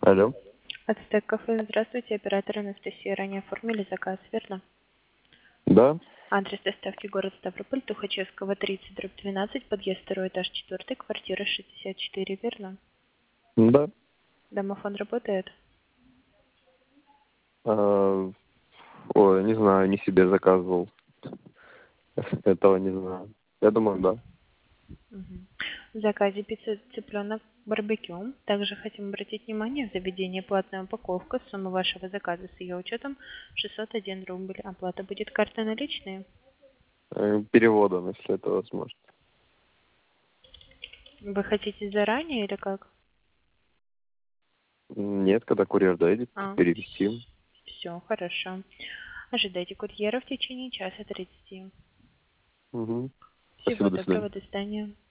Алло. Ацтек кафе. Здравствуйте, оператор Анастасия. Ранее оформили заказ, верно? Да? Адрес доставки город Ставрополь, Тухачевского, 30/12, подъезд 2, этаж 4, квартира 64, верно? Да. Домофон работает? А, ой, не знаю, не себе заказывал. Этого не знаю. Я думаю, да. Мгм. В заказе пицца цыпленок барбекю. Также хотим обратить внимание, в заведении платная упаковка. Сумма вашего заказа с ее учетом 601 рубль. Оплата будет картой наличные. Переводом, если это возможно. Вы хотите заранее или как? Нет, когда курьер доедет, перевести. Все, хорошо. Ожидайте курьера в течение часа 30. Угу. Всего Спасибо, до свидания. доброго, до свидания.